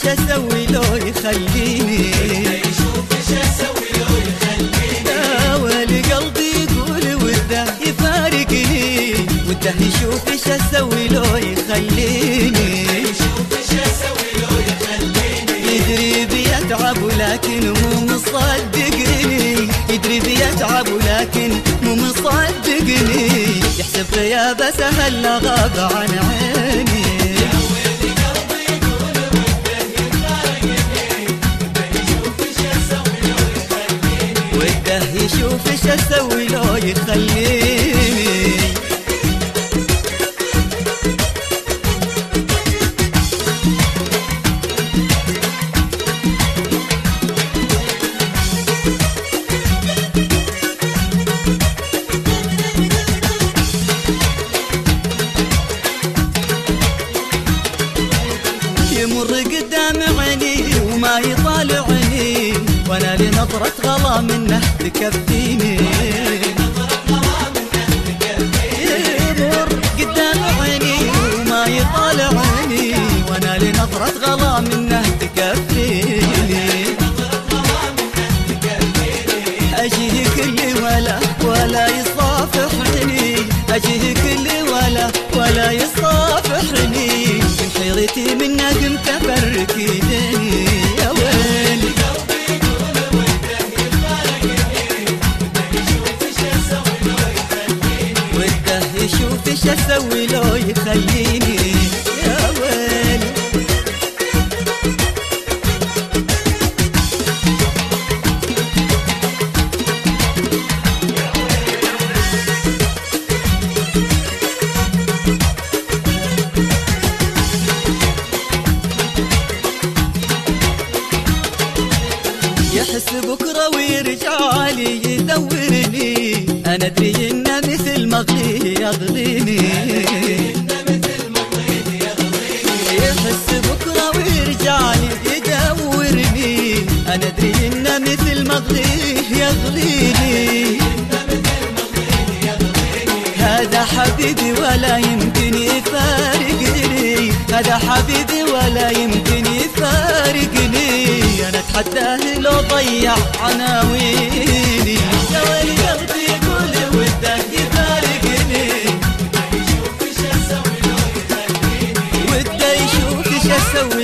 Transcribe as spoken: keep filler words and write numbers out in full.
اسوي لو يخليني، يشوف ايش اسوي لو يخليني. يا ويلي قلبي يقول وده يفارقني، وده يشوف ايش اسوي لو يخليني، يشوف ايش اسوي لو يخليني. يدري بيتعب ولكن مو مصدقني، يدري بيتعب ولكن مو مصدقني، يحسب غيابه سهل لا غاب عن عيني. يشوف ايش اسوي لو يخليني. يمر قدام عيني وما يطالعني، وانا لنظرة غلا منه تكفيني. يمر قدام عيني وما يطالعني، وانا لنظرة غلا منه تكفيني. اجيه كل ولا ولا يصافحني، اجيه كل ولا ولا يصافحني، من حيرتي منه قمت افرك ايديني. يا ويلي يشوف ايش اسوي لو يخليني. يا ويلي يحس بكره ويرجع لي يدورني، انا ادري انه مثل مغلي يغليني. يحس بكره ويرجع لي يدورني، انا ادري انه مثل مغلي يغليني. هذا حبيبي ولا يمكن يفارقني، هذا حبيبي ولا يمكن يفارقني، انا اتحداه لو ضيع عناويني. يا ويلي قلبي يقول وده يفارقني، يشوف ايش اسوي لو يخليني. وده يشوف ايش اسوي